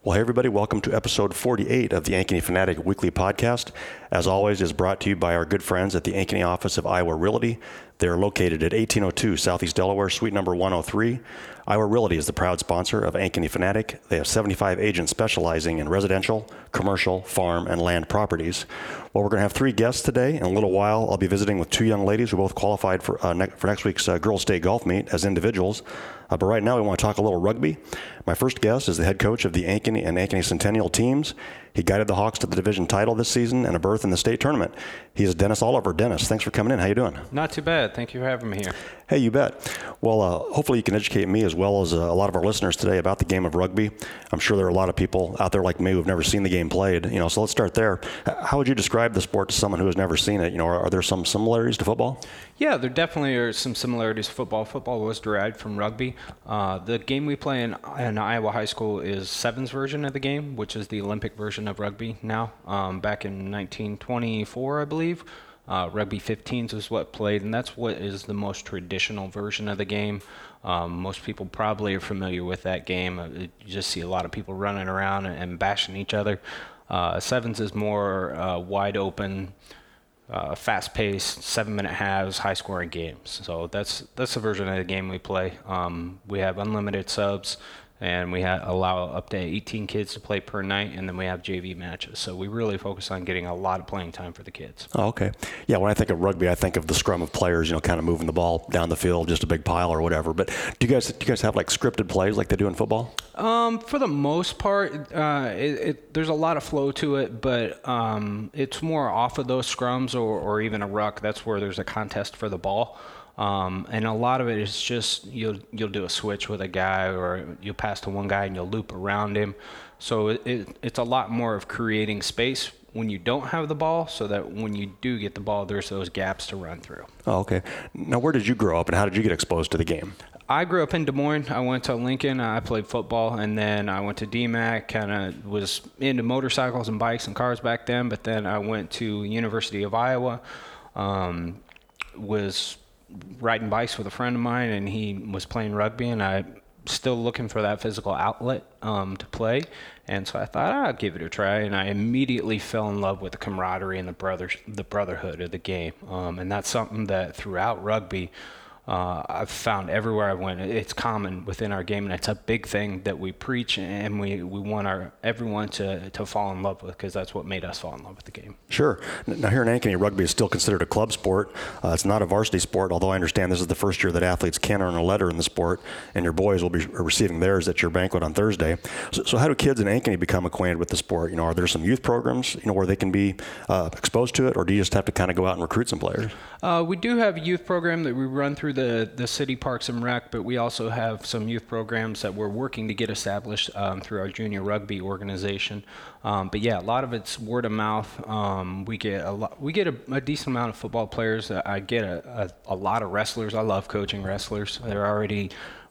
Well, hey everybody, welcome to episode 48 of the Ankeny Fanatic Weekly Podcast. As always, is brought to you by our good friends at the Ankeny office of Iowa Realty. They're located at 1802 Southeast Delaware, suite number 103. Iowa Realty is the proud sponsor of Ankeny Fanatic. They have 75 agents specializing in residential, commercial, farm, and land properties. Well, we're going to have 3 guests today. In a little while, I'll be visiting with 2 young ladies who both qualified for next week's Girls State Golf Meet as individuals. But right now, we want to talk a little rugby. My first guest is the head coach of the Ankeny and Ankeny Centennial teams. He guided the Hawks to the division title this season and a berth in the state tournament. He is Dennis Oliver. Dennis, thanks for coming in. How you doing? Not too bad. Thank you for having me here. Hey, you bet. Well, hopefully you can educate me as well as a lot of our listeners today about the game of rugby. I'm sure there are a lot of people out there like me who've never seen the game played. So let's start there. How would you describe the sport to someone who has never seen it? Are there some similarities to football? Yeah, there definitely are some similarities to football. Football was derived from rugby. The game we play in Iowa high school is Sevens version of the game, which is the Olympic version of rugby now. Back in 1924, I believe, rugby 15s is what played, and that's what is the most traditional version of the game. Most people probably are familiar with that game. You just see a lot of people running around and bashing each other. Sevens is more wide open, fast-paced, 7-minute halves, high-scoring games. So that's the version of the game we play. We have unlimited subs, and we allow up to 18 kids to play per night, and then we have JV matches. So we really focus on getting a lot of playing time for the kids. Oh, okay. Yeah, when I think of rugby, I think of the scrum of players, kind of moving the ball down the field, just a big pile or whatever. But do you guys have like scripted plays like they do in football? For the most part, there's a lot of flow to it, but it's more off of those scrums or even a ruck. That's where there's a contest for the ball. And a lot of it is just you'll do a switch with a guy, or you'll pass to one guy and you'll loop around him. So it's a lot more of creating space when you don't have the ball, so that when you do get the ball, there's those gaps to run through. Oh, okay. Now, where did you grow up, and how did you get exposed to the game? I grew up in Des Moines. I went to Lincoln. I played football, and then I went to DMAC. Kind of was into motorcycles and bikes and cars back then, but then I went to University of Iowa. Was riding bikes with a friend of mine, and he was playing rugby, and I still looking for that physical outlet to play. And so I thought I'd give it a try, and I immediately fell in love with the camaraderie and the brotherhood of the game. And that's something that throughout rugby I've found everywhere I went. It's common within our game, and it's a big thing that we preach, and we want everyone to fall in love with, because that's what made us fall in love with the game. Sure. Now here in Ankeny, rugby is still considered a club sport. It's not a varsity sport, although I understand this is the first year that athletes can earn a letter in the sport, and your boys will be receiving theirs at your banquet on Thursday. So how do kids in Ankeny become acquainted with the sport? Are there some youth programs, where they can be exposed to it, or do you just have to kind of go out and recruit some players? We do have a youth program that we run through the city parks and rec, but we also have some youth programs that we're working to get established through our junior rugby organization. But yeah, a lot of it's word of mouth. We get a decent amount of football players. I get a lot of wrestlers. I love coaching wrestlers. They're already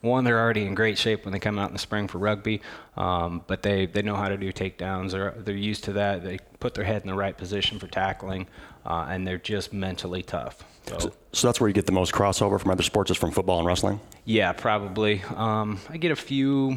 in great shape when they come out in the spring for rugby, but they know how to do takedowns. They're used to that. They put their head in the right position for tackling, and they're just mentally tough. So that's where you get the most crossover from other sports, is from football and wrestling? Yeah, probably. I get a few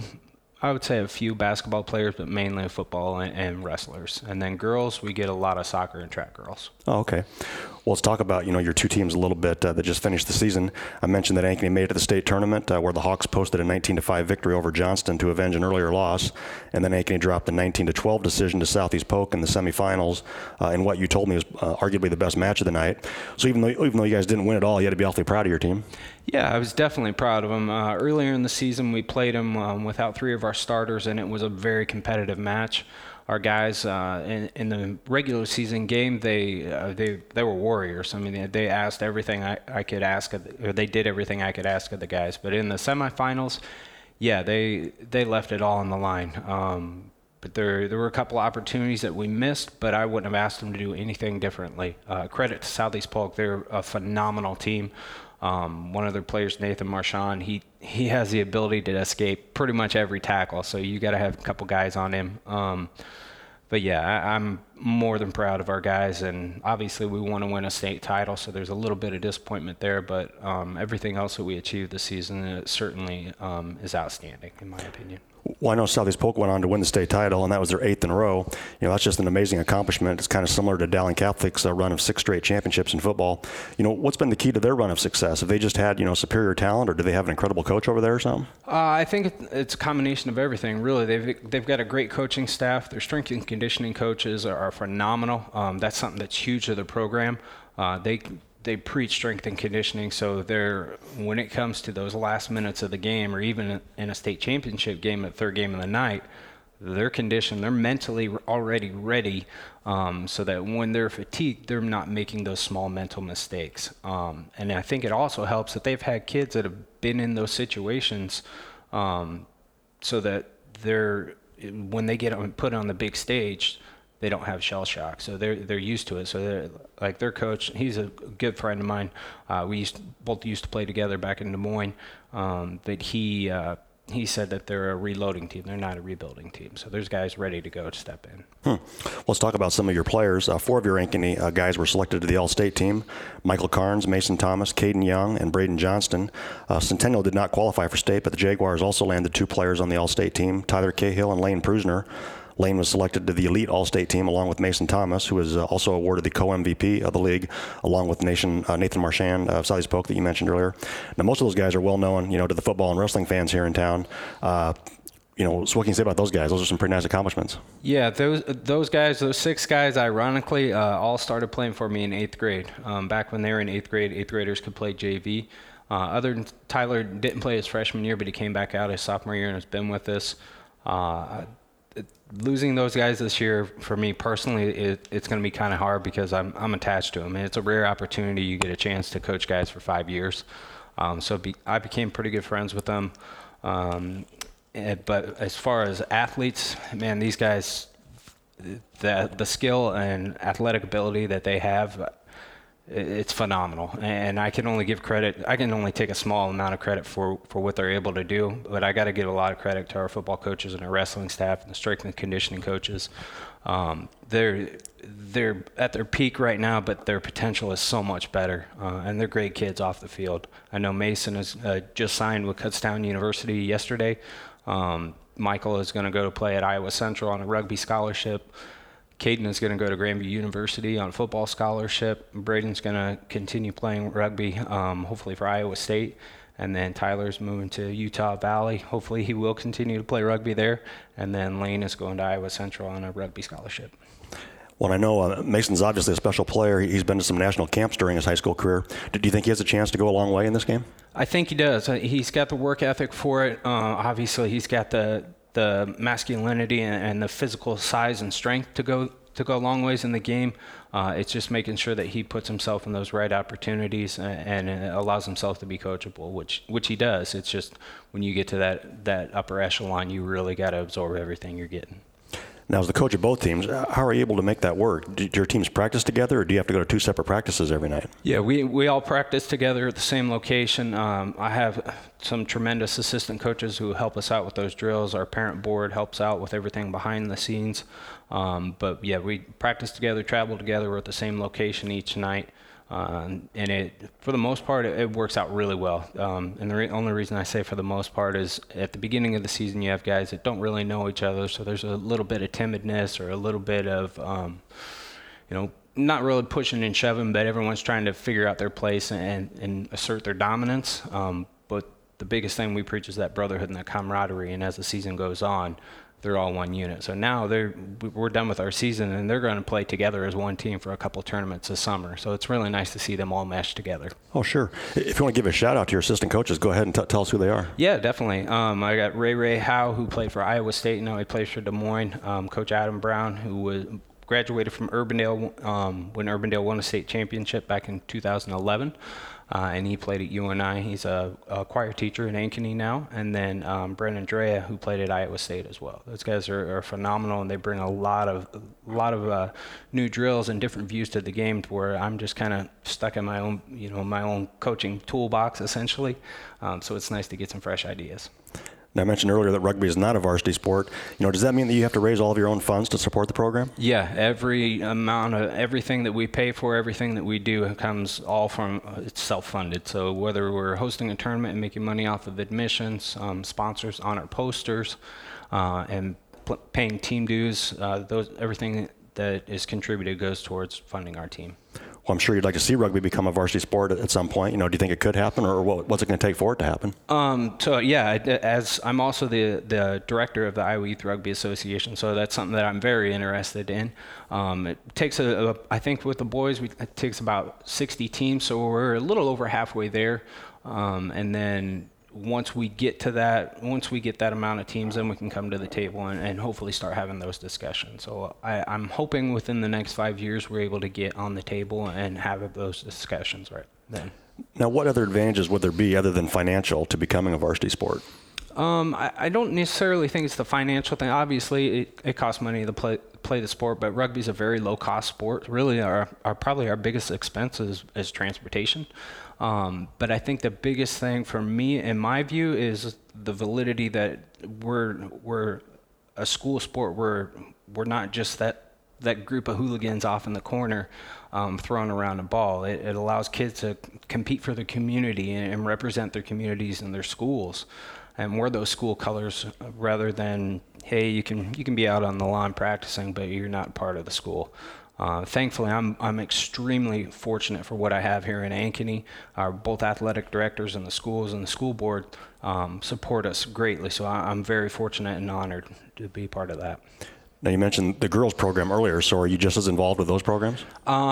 basketball players, but mainly football and wrestlers. And then girls, we get a lot of soccer and track girls. Oh, okay. Well, let's talk about, your 2 teams a little bit that just finished the season. I mentioned that Ankeny made it to the state tournament where the Hawks posted a 19-5 victory over Johnston to avenge an earlier loss. And then Ankeny dropped a 19-12 decision to Southeast Polk in the semifinals in what you told me was arguably the best match of the night. So even though you guys didn't win at all, you had to be awfully proud of your team. Yeah, I was definitely proud of them. Earlier in the season, we played them without 3 of our starters, and it was a very competitive match. Our guys in the regular season game, they were warriors. I mean, they asked everything I could ask, or they did everything I could ask of the guys. But in the semifinals, yeah, they left it all on the line. But there were a couple of opportunities that we missed, but I wouldn't have asked them to do anything differently. Credit to Southeast Polk; they're a phenomenal team. One of their players, Nathan Marchand, he has the ability to escape pretty much every tackle, so you got to have a couple guys on him. But yeah, I'm more than proud of our guys, and obviously we want to win a state title, so there's a little bit of disappointment there, but everything else that we achieved this season certainly is outstanding, in my opinion. Well, I know Southeast Polk went on to win the state title, and that was their 8th in a row. That's just an amazing accomplishment. It's kind of similar to Dowling Catholic's run of 6 straight championships in football. What's been the key to their run of success? Have they just had, superior talent, or do they have an incredible coach over there or something? I think it's a combination of everything, really. They've got a great coaching staff. Their strength and conditioning coaches are phenomenal. That's something that's huge to the program. They preach strength and conditioning, so when it comes to those last minutes of the game, or even in a state championship game, the third game of the night, they're conditioned, they're mentally already ready, so that when they're fatigued, they're not making those small mental mistakes. And I think it also helps that they've had kids that have been in those situations, so that when they get put on the big stage, they don't have shell shock, so they're used to it. So like their coach, he's a good friend of mine. We both used to play together back in Des Moines. But he said that they're a reloading team. They're not a rebuilding team. So there's guys ready to go to step in. Let's talk about some of your players. 4 of your Ankeny guys were selected to the All-State team: Michael Carnes, Mason Thomas, Caden Young, and Braden Johnston. Centennial did not qualify for state, but the Jaguars also landed 2 players on the All-State team: Tyler Cahill and Lane Prusner. Lane was selected to the elite All-State team along with Mason Thomas, who was also awarded the co-MVP of the league, along with Nathan Marchand of Southeast Polk that you mentioned earlier. Now, most of those guys are well known, to the football and wrestling fans here in town. So what can you say about those guys? Those are some pretty nice accomplishments. Yeah, those guys, those 6 guys, ironically, all started playing for me in 8th grade. Back when they were in 8th grade, 8th graders could play JV. Other than Tyler didn't play his freshman year, but he came back out his sophomore year and has been with us. Losing those guys this year, for me personally, it's going to be kind of hard because I'm attached to them. And it's a rare opportunity. You get a chance to coach guys for 5 years. I became pretty good friends with them. But as far as athletes, man, these guys, the skill and athletic ability that they have, it's phenomenal. And I can only give credit. I can only take a small amount of credit for what they're able to do, but I got to give a lot of credit to our football coaches and our wrestling staff and the strength and conditioning coaches. They're at their peak right now, but their potential is so much better, and they're great kids off the field. I know Mason has just signed with Kutztown University yesterday. Michael is going to go to play at Iowa Central on a rugby scholarship. Caden is going to go to Grandview University on a football scholarship. Braden's going to continue playing rugby, hopefully for Iowa State. And then Tyler's moving to Utah Valley. Hopefully he will continue to play rugby there. And then Lane is going to Iowa Central on a rugby scholarship. Well, I know Mason's obviously a special player. He's been to some national camps during his high school career. Do you think he has a chance to go a long way in this game? I think he does. He's got the work ethic for it. Obviously, he's got the masculinity and the physical size and strength to go a long ways in the game. It's just making sure that he puts himself in those right opportunities and allows himself to be coachable, which he does. It's just when you get to that upper echelon, you really got to absorb everything you're getting. Now, as the coach of both teams, how are you able to make that work? Do your teams practice together, or do you have to go to 2 separate practices every night? Yeah, we all practice together at the same location. I have some tremendous assistant coaches who help us out with those drills. Our parent board helps out with everything behind the scenes. But yeah, we practice together, travel together. We're at the same location each night. And for the most part, it works out really well. And the only reason I say for the most part is at the beginning of the season, you have guys that don't really know each other. So there's a little bit of timidness or a little bit of, not really pushing and shoving, but everyone's trying to figure out their place and assert their dominance. But the biggest thing we preach is that brotherhood and that camaraderie. And as the season goes on, they're all one unit. So now we're done with our season, and they're going to play together as one team for a couple tournaments this summer. So it's really nice to see them all mesh together. Oh, sure. If you want to give a shout out to your assistant coaches, go ahead and tell us who they are. Yeah, definitely. I got Ray Howe, who played for Iowa State. Now he plays for Des Moines. Coach Adam Brown, who graduated from Urbandale when Urbandale won a state championship back in 2011. And he played at UNI. He's a choir teacher in Ankeny now. And then Brendan Drea, who played at Iowa State as well. Those guys are phenomenal, and they bring a lot of new drills and different views to the game, to where I'm just kind of stuck in my own coaching toolbox essentially. So it's nice to get some fresh ideas. Now, I mentioned earlier that rugby is not a varsity sport. Does that mean that you have to raise all of your own funds to support the program? Yeah, every amount of everything that we pay for, everything that we do comes all from, it's self-funded. So whether we're hosting a tournament and making money off of admissions, sponsors on our posters, and paying team dues. Everything that is contributed goes towards funding our team. Well, I'm sure you'd like to see rugby become a varsity sport at some point. Do you think it could happen, or what's it going to take for it to happen? As I'm also the director of the Iowa Youth Rugby Association, so that's something that I'm very interested in. It takes I think with the boys, it takes about 60 teams, so we're a little over halfway there. And then once we get that amount of teams, then we can come to the table and hopefully start having those discussions. So I'm hoping within the next 5 years we're able to get on the table and have those discussions right then. Now, what other advantages would there be other than financial to becoming a varsity sport? I don't necessarily think it's the financial thing. Obviously, it costs money to play the sport, but rugby is a very low-cost sport. Really, probably our biggest expense is transportation. But I think the biggest thing for me, in my view, is the validity that we're a school sport. We're not just that group of hooligans off in the corner throwing around a ball. It allows kids to compete for their community and represent their communities and their schools, and wear those school colors rather than, hey, you can be out on the lawn practicing, but you're not part of the school. Thankfully, I'm extremely fortunate for what I have here in Ankeny. Our both athletic directors and the schools and the school board support us greatly, so I'm very fortunate and honored to be part of that. Now, you mentioned the girls program earlier, so are you just as involved with those programs?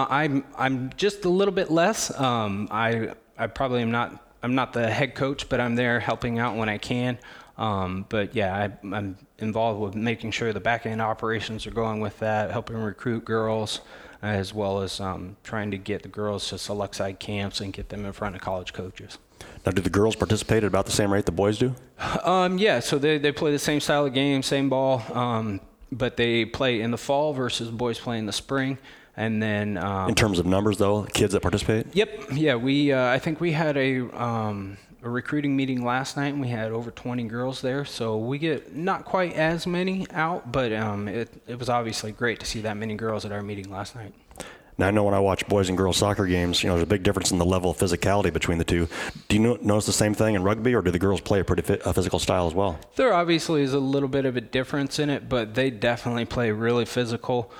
I'm just a little bit less. I probably am not. I'm not the head coach, but I'm there helping out when I can. But yeah, I'm involved with making sure the back end operations are going with that, helping recruit girls, as well as trying to get the girls to select side camps and get them in front of college coaches. Now, do the girls participate at about the same rate the boys do? Yeah, so they play the same style of game, same ball, but they play in the fall versus boys play in the spring. And then in terms of numbers, though, kids that participate? Yep. Yeah, I think we had a recruiting meeting last night, and we had over 20 girls there. So we get not quite as many out, but it was obviously great to see that many girls at our meeting last night. Now, I know when I watch boys and girls soccer games, there's a big difference in the level of physicality between the two. Do you notice the same thing in rugby, or do the girls play a pretty physical style as well? There obviously is a little bit of a difference in it, but they definitely play really physical.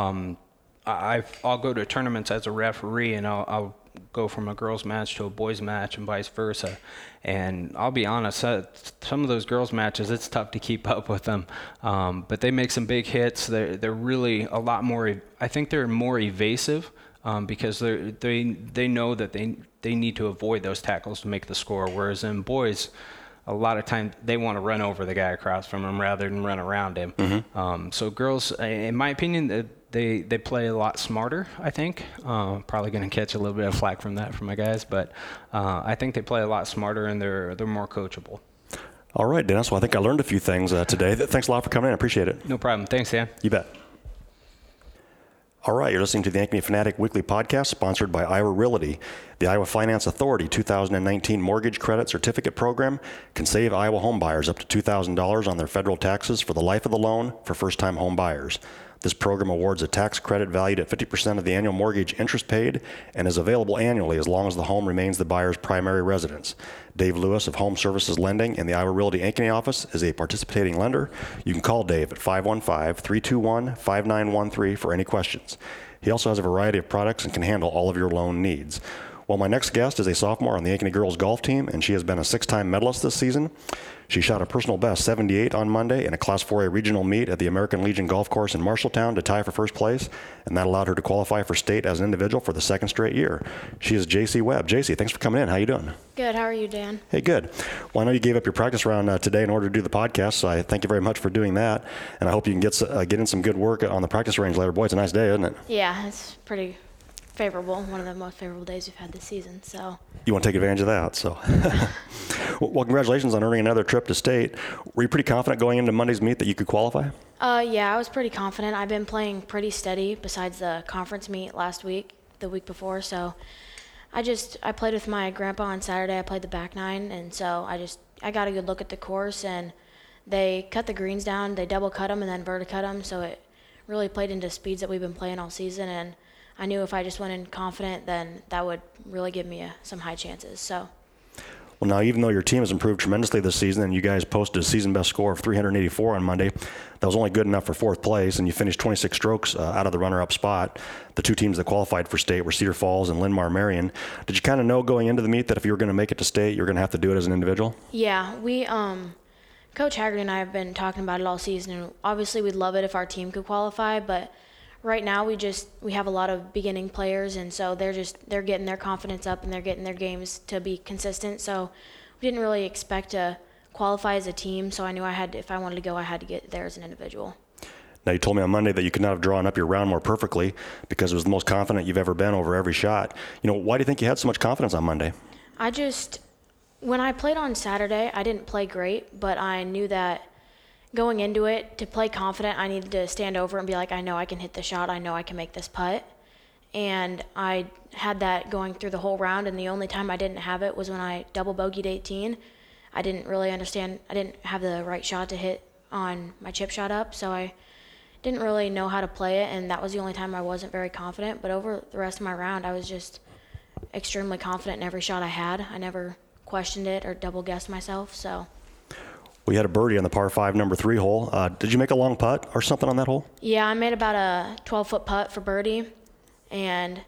I'll go to tournaments as a referee, and I'll go from a girls' match to a boys' match and vice versa. And I'll be honest, some of those girls' matches, it's tough to keep up with them. But they make some big hits. They're really a lot more. I think they're more evasive because they know that they need to avoid those tackles to make the score. Whereas in boys, a lot of times they want to run over the guy across from him rather than run around him. Mm-hmm. So girls, in my opinion, they play a lot smarter, I think. Probably going to catch a little bit of flack from my guys, but I think they play a lot smarter and they're more coachable. All right, Dennis. Well, I think I learned a few things today. Thanks a lot for coming in. I appreciate it. No problem. Thanks, Dan. You bet. All right, you're listening to the Ankeny Fanatic Weekly Podcast, sponsored by Iowa Realty. The Iowa Finance Authority 2019 Mortgage Credit Certificate Program can save Iowa home buyers up to $2,000 on their federal taxes for the life of the loan for first-time home buyers. This program awards a tax credit valued at 50% of the annual mortgage interest paid and is available annually as long as the home remains the buyer's primary residence. Dave Lewis of Home Services Lending in the Iowa Realty Ankeny office is a participating lender. You can call Dave at 515-321-5913 for any questions. He also has a variety of products and can handle all of your loan needs. Well, my next guest is a sophomore on the Ankeny girls golf team, and she has been a 6-time medalist this season. She shot a personal best 78 on Monday in a Class 4A regional meet at the American Legion Golf Course in Marshalltown to tie for first place, and that allowed her to qualify for state as an individual for the second straight year. She is JC Webb. JC, thanks for coming in. How you doing? Good. How are you, Dan? Hey, good. Well, I know you gave up your practice round today in order to do the podcast, so I thank you very much for doing that, and I hope you can get in some good work on the practice range later. Boy, it's a nice day, isn't it? Yeah, it's pretty favorable, one of the most favorable days we've had this season. So you want to take advantage of that. So, well, congratulations on earning another trip to state. Were you pretty confident going into Monday's meet that you could qualify? Yeah, I was pretty confident. I've been playing pretty steady besides the conference meet the week before. So I played with my grandpa on Saturday. I played the back nine, and so I got a good look at the course, and they cut the greens down. They double cut them and then verticut them, so it really played into speeds that we've been playing all season, and I knew if I just went in confident, then that would really give me some high chances. So, Well, now, even though your team has improved tremendously this season and you guys posted a season best score of 384 on Monday, that was only good enough for fourth place, and you finished 26 strokes out of the runner-up spot. The two teams that qualified for state were Cedar Falls and Linn-Mar Marion. Did you kind of know going into the meet that if you were going to make it to state, you were going to have to do it as an individual? Yeah, we Coach Haggerty and I have been talking about it all season, and obviously we'd love it if our team could qualify, but right now we have a lot of beginning players, and so they're getting their confidence up and they're getting their games to be consistent. So we didn't really expect to qualify as a team, so I knew if I wanted to go, I had to get there as an individual. Now, you told me on Monday that you could not have drawn up your round more perfectly because it was the most confident you've ever been over every shot. Why do you think you had so much confidence on Monday? When I played on Saturday, I didn't play great, but I knew that going into it, to play confident, I needed to stand over and be like, I know I can hit the shot, I know I can make this putt. And I had that going through the whole round, and the only time I didn't have it was when I double bogeyed 18. I didn't really understand, I didn't have the right shot to hit on my chip shot up, so I didn't really know how to play it, and that was the only time I wasn't very confident. But over the rest of my round, I was just extremely confident in every shot I had. I never questioned it or double guessed myself. So we had a birdie on the par 5 number 3 hole. Did you make a long putt or something on that hole? Yeah, I made about a 12-foot putt for birdie, and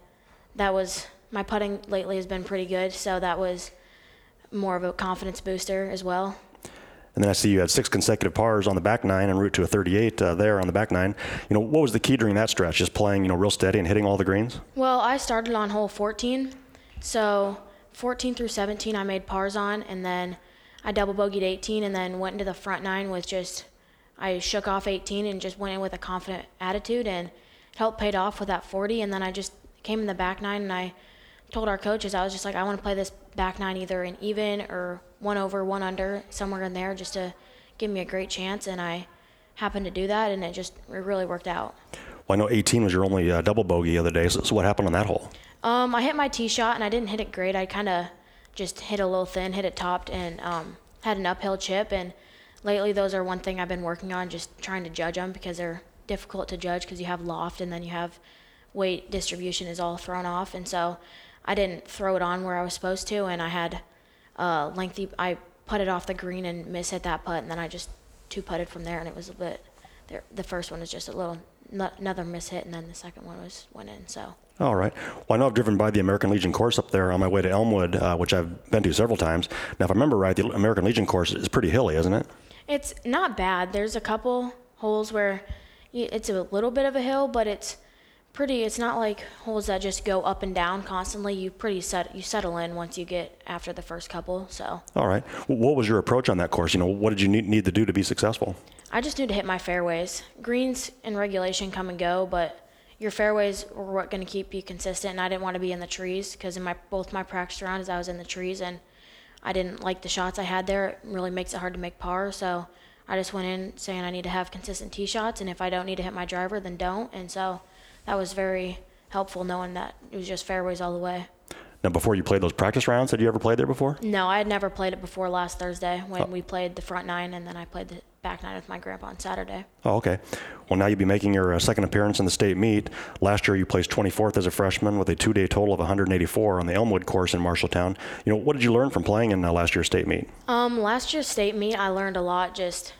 my putting lately has been pretty good, so that was more of a confidence booster as well. And then I see you had 6 consecutive pars on the back 9 en route to a 38 there on the back 9. What was the key during that stretch? Just playing, real steady and hitting all the greens? Well, I started on hole 14, so 14 through 17 I made pars on, and then I double bogeyed 18 and then went into the front 9 with I shook off 18 and just went in with a confident attitude, and it helped paid off with that 40. And then I just came in the back 9 and I told our coaches, I was just like, I want to play this back 9 either an even or 1 over, 1 under, somewhere in there, just to give me a great chance. And I happened to do that, and it really worked out. Well, I know 18 was your only double bogey the other day, so what happened on that hole? I hit my tee shot, and I didn't hit it great. I kind of just hit a little thin, hit it topped, and had an uphill chip. And lately, those are one thing I've been working on, just trying to judge them, because they're difficult to judge because you have loft and then you have weight distribution is all thrown off. And so I didn't throw it on where I was supposed to, and I had I putted off the green and mishit that putt, and then I just 2-putted from there, and it was a bit there. The first one was just a little another mishit, and then the second one went in. So. All right. Well, I know I've driven by the American Legion course up there on my way to Elmwood, which I've been to several times. Now, if I remember right, the American Legion course is pretty hilly, isn't it? It's not bad. There's a couple holes where it's a little bit of a hill, but it's not like holes that just go up and down constantly. You settle in once you get after the first couple. So. All right. Well, what was your approach on that course? What did you need to do to be successful? I just knew to hit my fairways. Greens in regulation come and go, but your fairways were what going to keep you consistent, and I didn't want to be in the trees, because in both my practice rounds I was in the trees, and I didn't like the shots I had there. It really makes it hard to make par, so I just went in saying I need to have consistent tee shots, and if I don't need to hit my driver, then don't. And so that was very helpful, knowing that it was just fairways all the way. Now, before you played those practice rounds, had you ever played there before? No, I had never played it before last Thursday when we played the front 9, and then I played the back 9 with my grandpa on Saturday. Oh, okay. Well, now you'll be making your second appearance in the state meet. Last year you placed 24th as a freshman with a 2-day total of 184 on the Elmwood course in Marshalltown. What did you learn from playing in last year's state meet? Last year's state meet, I learned a lot.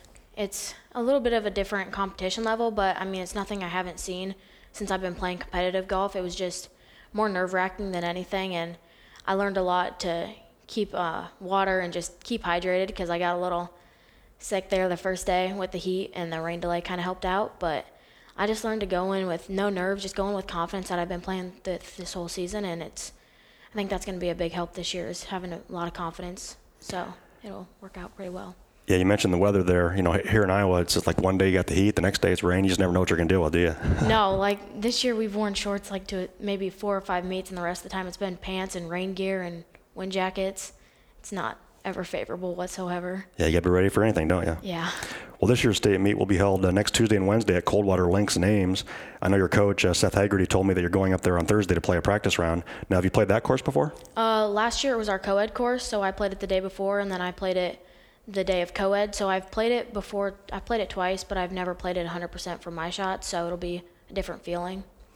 It's a little bit of a different competition level, but it's nothing I haven't seen since I've been playing competitive golf. It was just more nerve-wracking than anything, and I learned a lot to keep water and just keep hydrated, because I got a little sick there the first day with the heat, and the rain delay kind of helped out. But I just learned to go in with no nerves, just go in with confidence that I've been playing this whole season, and I think that's going to be a big help this year, is having a lot of confidence. So it'll work out pretty well. Yeah, you mentioned the weather there. Here in Iowa, it's just like one day you got the heat, the next day it's rain. You just never know what you're going to deal with, do you? No, like this year we've worn shorts to maybe 4 or 5 meets, and the rest of the time it's been pants and rain gear and wind jackets. It's not ever favorable whatsoever. Yeah, you got to be ready for anything, don't you? Yeah. Well, this year's state meet will be held next Tuesday and Wednesday at Coldwater Links in Ames. I know your coach, Seth Haggerty, told me that you're going up there on Thursday to play a practice round. Now, have you played that course before? Last year it was our co-ed course, so I played it the day before, and then I played it the day of co-ed. So I've played it before. I played it twice, but I've never played it 100% for my shots, so it'll be a different feeling.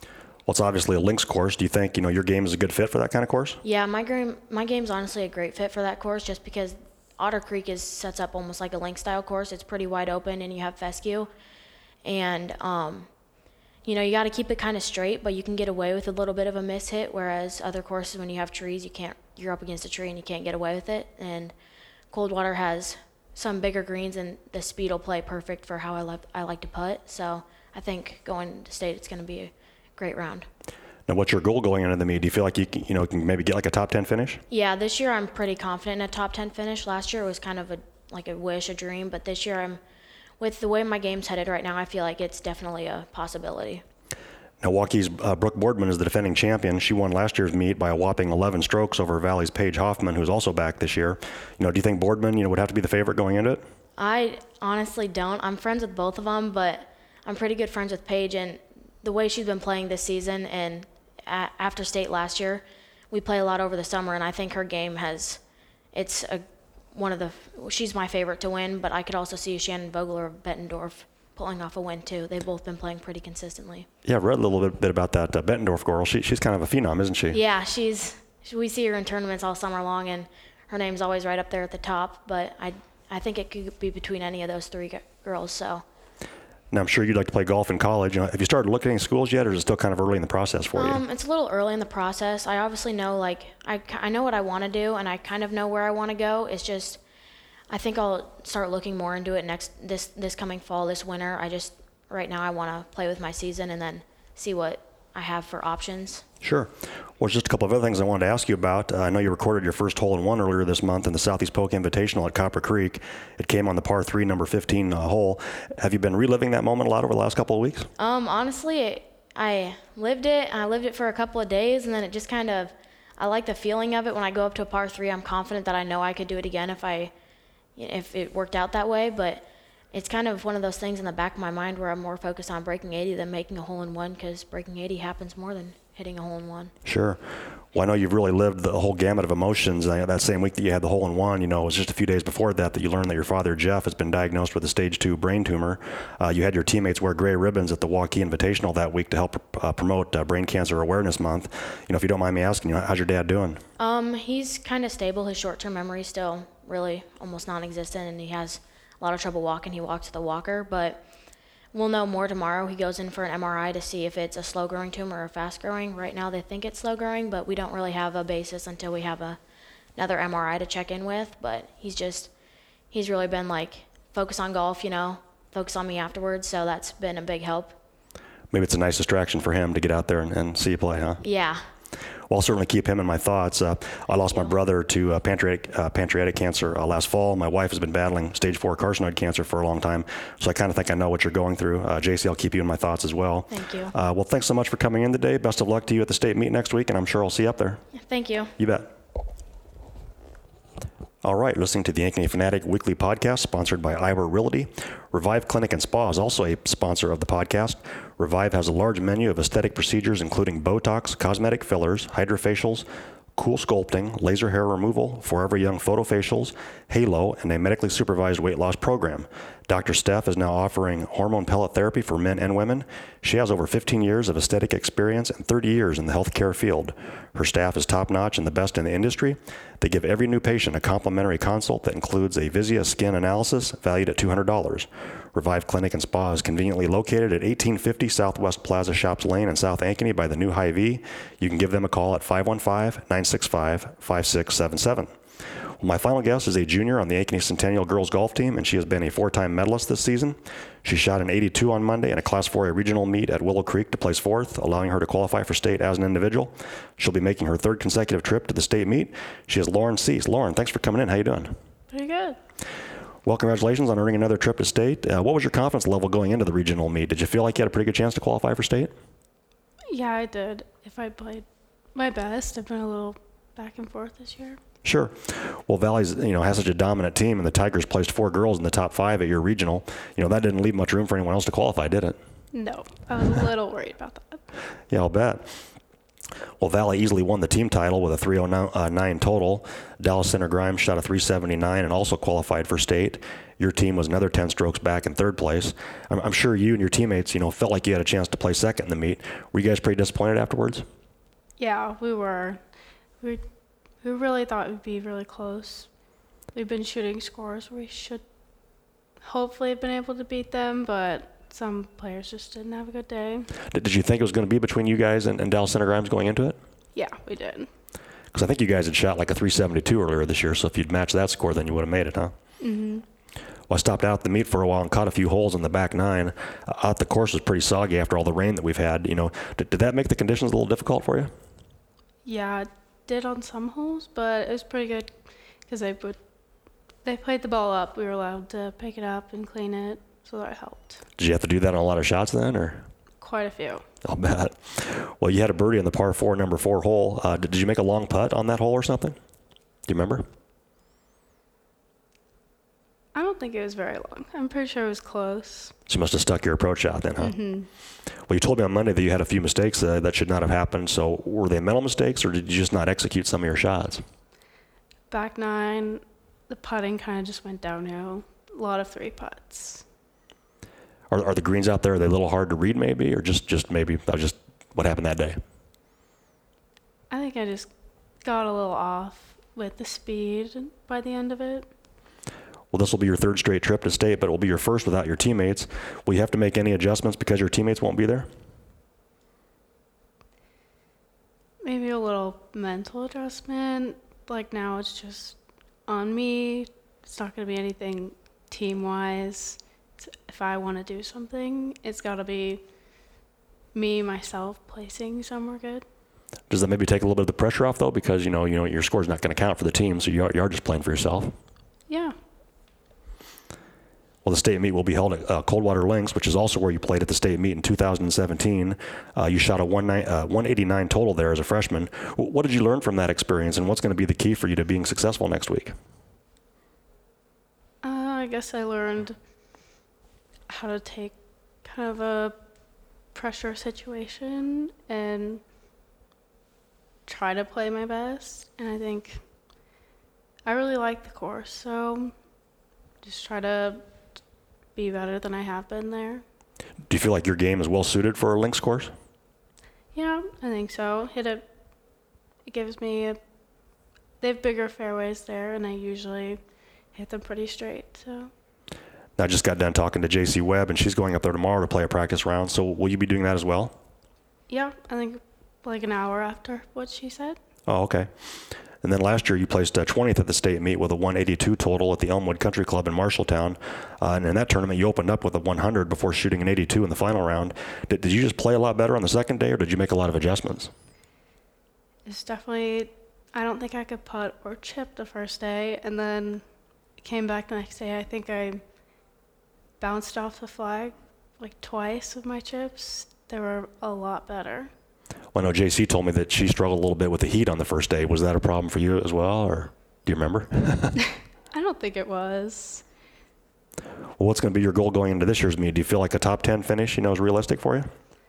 Well, it's obviously a links course. Do you think, your game is a good fit for that kind of course? Yeah, my game's honestly a great fit for that course just because Otter Creek sets up almost like a link style course. It's pretty wide open and you have fescue. And, you got to keep it kind of straight, but you can get away with a little bit of a miss hit, whereas other courses, when you have trees, you're up against a tree and you can't get away with it. And Coldwater has some bigger greens, and the speed will play perfect for how I like to putt. So I think going to state, it's going to be a great round. Now, what's your goal going into the meet? Do you feel like you can maybe get like a top 10 finish? Yeah, this year I'm pretty confident in a top 10 finish. Last year was kind of a wish, a dream, but this year with the way my game's headed right now, I feel like it's definitely a possibility. Now, Waukees Brooke Boardman is the defending champion. She won last year's meet by a whopping 11 strokes over Valley's Paige Hoffman, who's also back this year. Do you think Boardman, would have to be the favorite going into it? I honestly don't. I'm friends with both of them, but I'm pretty good friends with Paige, and the way she's been playing this season and after state last year, we play a lot over the summer, and I think her game she's my favorite to win, but I could also see Shannon Vogler of Bettendorf pulling off a win too. They've both been playing pretty consistently. Yeah, I've read a little bit about that Bettendorf girl. She's kind of a phenom, isn't she? Yeah, we see her in tournaments all summer long, and her name's always right up there at the top, but I think it could be between any of those three girls. So. Now, I'm sure you'd like to play golf in college. Have you started looking at schools yet, or is it still kind of early in the process for you? It's a little early in the process. I obviously know, I know what I want to do, and I kind of know where I want to go. It's just, I think I'll start looking more into it this coming fall, this winter. Right now I want to play with my season and then see what I have for options. Sure. Well, just a couple of other things I wanted to ask you about. I know you recorded your first hole-in-one earlier this month in the Southeast Polk Invitational at Copper Creek. It came on the par 3, number 15 hole. Have you been reliving that moment a lot over the last couple of weeks? Honestly, I lived it, and I lived it for a couple of days, and then it just kind of, I like the feeling of it. When I go up to a par 3, I'm confident that I know I could do it again if it worked out that way, but it's kind of one of those things in the back of my mind where I'm more focused on breaking 80 than making a hole-in-one, because breaking 80 happens more than hitting a hole-in-one. Sure. Well, I know you've really lived the whole gamut of emotions. That same week that you had the hole-in-one, it was just a few days before that you learned that your father, Jeff, has been diagnosed with a stage 2 brain tumor. You had your teammates wear gray ribbons at the Waukee Invitational that week to help promote Brain Cancer Awareness Month. If you don't mind me asking, how's your dad doing? He's kind of stable. His short-term memory is still really almost non-existent, and he has a lot of trouble walking. He walks with a walker, but we'll know more tomorrow. He goes in for an MRI to see if it's a slow-growing tumor or fast-growing. Right now they think it's slow-growing, but we don't really have a basis until we have another MRI to check in with. But he's really been focus on golf, focus on me afterwards, so that's been a big help. Maybe it's a nice distraction for him to get out there and see you play, huh? Yeah. Well, I'll certainly keep him in my thoughts. I lost my brother to pancreatic cancer last fall. My wife has been battling stage 4 carcinoid cancer for a long time, so I kind of think I know what you're going through. JC, I'll keep you in my thoughts as well. Thank you. Well, thanks so much for coming in today. Best of luck to you at the state meet next week, and I'm sure I'll see you up there. Thank you. You bet. All right, listening to the Ankeny Fanatic Weekly Podcast, sponsored by Iowa Realty. Revive Clinic and Spa is also a sponsor of the podcast. Revive has a large menu of aesthetic procedures, including Botox, cosmetic fillers, hydrofacials, cool sculpting, laser hair removal, Forever Young photofacials, Halo, and a medically supervised weight loss program. Dr. Steph is now offering hormone pellet therapy for men and women. She has over 15 years of aesthetic experience and 30 years in the healthcare field. Her staff is top-notch and the best in the industry. They give every new patient a complimentary consult that includes a Vizia skin analysis valued at $200. Revive Clinic and Spa is conveniently located at 1850 Southwest Plaza Shops Lane in South Ankeny by the new Hy-Vee. You can give them a call at 515-965-5677. Well, my final guest is a junior on the Ankeny Centennial girls golf team, and she has been a 4-time medalist this season. She shot an 82 on Monday in a Class 4A regional meet at Willow Creek to place 4th, allowing her to qualify for state as an individual. She'll be making her 3rd consecutive trip to the state meet. She is Lauren Cease. Lauren, thanks for coming in. How you doing? Pretty good. Well, congratulations on earning another trip to state. What was your confidence level going into the regional meet? Did you feel like you had a pretty good chance to qualify for state? Yeah, I did. If I played my best, I've been a little back and forth this year. Sure. Well, Valley's, has such a dominant team, and the Tigers placed 4 girls in the top 5 at your regional. That didn't leave much room for anyone else to qualify, did it? No, I was a little worried about that. Yeah, I'll bet. Well, Valley easily won the team title with a 309 total. Dallas Center Grimes shot a 379 and also qualified for state. Your team was another 10 strokes back in third place. I'm sure you and your teammates, felt like you had a chance to play second in the meet. Were you guys pretty disappointed afterwards? Yeah, we were. We really thought it would be really close. We've been shooting scores. We should hopefully have been able to beat them, but some players just didn't have a good day. Did you think it was going to be between you guys and Dallas Center Grimes going into it? Yeah, we did. Because I think you guys had shot like a 372 earlier this year, so if you'd matched that score, then you would have made it, huh? Mm-hmm. Well, I stopped out at the meet for a while and caught a few holes in the back nine. Out the course was pretty soggy after all the rain that we've had. Did that make the conditions a little difficult for you? Yeah, it did on some holes, but it was pretty good because they played the ball up. We were allowed to pick it up and clean it, so that helped. Did you have to do that on a lot of shots then, or? Quite a few. I'll bet. Well, you had a birdie on the par 4, number 4 hole. Did you make a long putt on that hole or something? Do you remember? I don't think it was very long. I'm pretty sure it was close. So you must have stuck your approach shot then, huh? Mm-hmm. Well, you told me on Monday that you had a few mistakes that should not have happened. So were they mental mistakes, or did you just not execute some of your shots? Back nine, the putting kind of just went downhill. A lot of 3 putts. Are the greens out there, are they a little hard to read maybe, or just maybe that was just what happened that day? I think I just got a little off with the speed by the end of it. Well, this will be your 3rd straight trip to state, but it will be your first without your teammates. Will you have to make any adjustments because your teammates won't be there? Maybe a little mental adjustment. Like now it's just on me. It's not going to be anything team-wise. If I want to do something, it's got to be me, myself, placing somewhere good. Does that maybe take a little bit of the pressure off, though? Because, your score's not going to count for the team, so you are just playing for yourself. Yeah. Well, the state meet will be held at Coldwater Links, which is also where you played at the state meet in 2017. You shot a 189 total there as a freshman. What did you learn from that experience, and what's going to be the key for you to being successful next week? I guess I learned how to take kind of a pressure situation and try to play my best. And I think I really like the course, so just try to be better than I have been there. Do you feel like your game is well suited for a links course? Yeah, I think so. It gives me they have bigger fairways there, and I usually hit them pretty straight. So. I just got done talking to JC Webb, and she's going up there tomorrow to play a practice round. So will you be doing that as well? Yeah, I think like an hour after what she said. Oh, okay. And then last year you placed 20th at the state meet with a 182 total at the Elmwood Country Club in Marshalltown. And in that tournament you opened up with a 100 before shooting an 82 in the final round. Did you just play a lot better on the second day, or did you make a lot of adjustments? It's definitely, I don't think I could putt or chip the first day, and then came back the next day. I think I bounced off the flag like twice with my chips. They were a lot better. Well, I know JC told me that she struggled a little bit with the heat on the first day. Was that a problem for you as well, or do you remember? I don't think it was. Well, what's going to be your goal going into this year's meet? Do you feel like a top 10 finish, is realistic for you?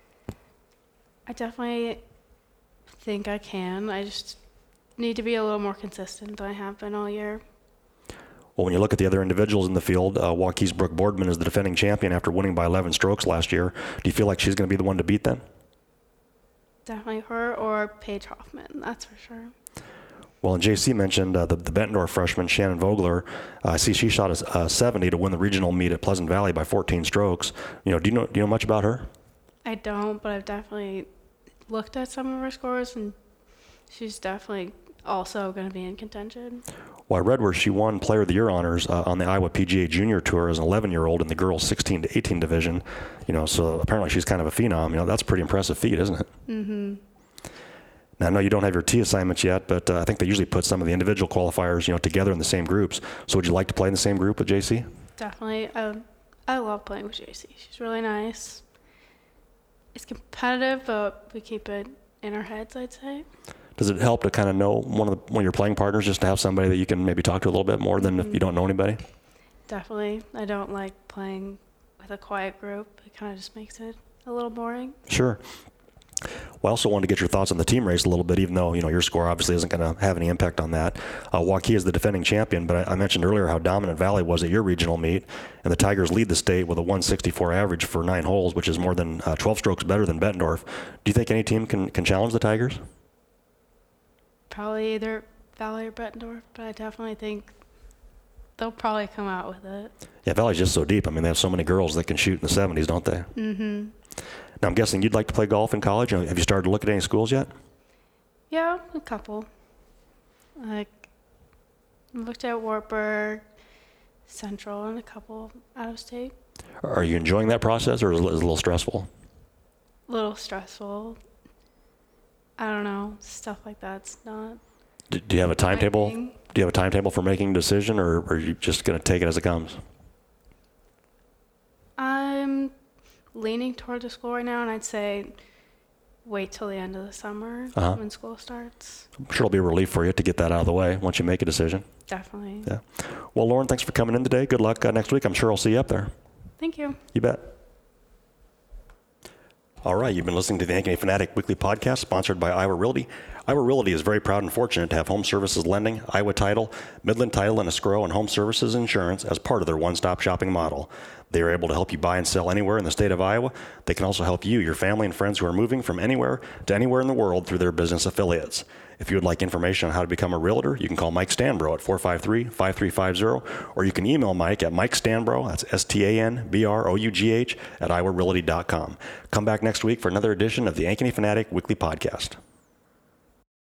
I definitely think I can. I just need to be a little more consistent than I have been all year. Well, when you look at the other individuals in the field, Waukees Brooke Boardman is the defending champion after winning by 11 strokes last year. Do you feel like she's going to be the one to beat then? Definitely her or Paige Hoffman, that's for sure. Well, and JC mentioned the Bettendorf freshman, Shannon Vogler. I see she shot a 70 to win the regional meet at Pleasant Valley by 14 strokes. Do you know much about her? I don't, but I've definitely looked at some of her scores, and she's definitely also going to be in contention. Well, I read where she won Player of the Year honors on the Iowa PGA Junior Tour as an 11-year-old in the girls 16 to 18 division. So apparently she's kind of a phenom. That's a pretty impressive feat, isn't it? Mm-hmm. Now, I know you don't have your tee assignments yet, but I think they usually put some of the individual qualifiers, together in the same groups. So would you like to play in the same group with JC? Definitely. I love playing with JC. She's really nice. It's competitive, but we keep it in our heads, I'd say. Does it help to kind of know one of your playing partners, just to have somebody that you can maybe talk to a little bit more than if you don't know anybody? Definitely. I don't like playing with a quiet group. It kind of just makes it a little boring. Sure. Well, I also wanted to get your thoughts on the team race a little bit, even though, your score obviously isn't going to have any impact on that. Waukee is the defending champion, but I mentioned earlier how dominant Valley was at your regional meet, and the Tigers lead the state with a 164 average for 9 holes, which is more than 12 strokes better than Bettendorf. Do you think any team can challenge the Tigers? Probably either Valley or Bettendorf, but I definitely think they'll probably come out with it. Yeah, Valley's just so deep. I mean, they have so many girls that can shoot in the 70s, don't they? Mm-hmm. Now, I'm guessing you'd like to play golf in college. Have you started to look at any schools yet? Yeah, a couple. Like, I looked at Wartburg, Central, and a couple out of state. Are you enjoying that process, or is it a little stressful? A little stressful. I don't know, stuff like that's not. Do you have a timetable? thing. Do you have a timetable for making a decision, or are you just going to take it as it comes? I'm leaning toward the school right now, and I'd say wait till the end of the summer when school starts. I'm sure it'll be a relief for you to get that out of the way once you make a decision. Definitely. Yeah. Well, Lauren, thanks for coming in today. Good luck next week. I'm sure I'll see you up there. Thank you. You bet. All right, you've been listening to the Ankeny Fanatic Weekly Podcast, sponsored by Iowa Realty. Iowa Realty is very proud and fortunate to have Home Services Lending, Iowa Title, Midland Title and Escrow, and Home Services Insurance as part of their one-stop shopping model. They are able to help you buy and sell anywhere in the state of Iowa. They can also help you, your family, and friends who are moving from anywhere to anywhere in the world through their business affiliates. If you would like information on how to become a realtor, you can call Mike Stanbro at 453-5350, or you can email Mike at MikeStanbro, that's STANBROUGH, at IowaRealty.com. Come back next week for another edition of the Ankeny Fanatic Weekly Podcast.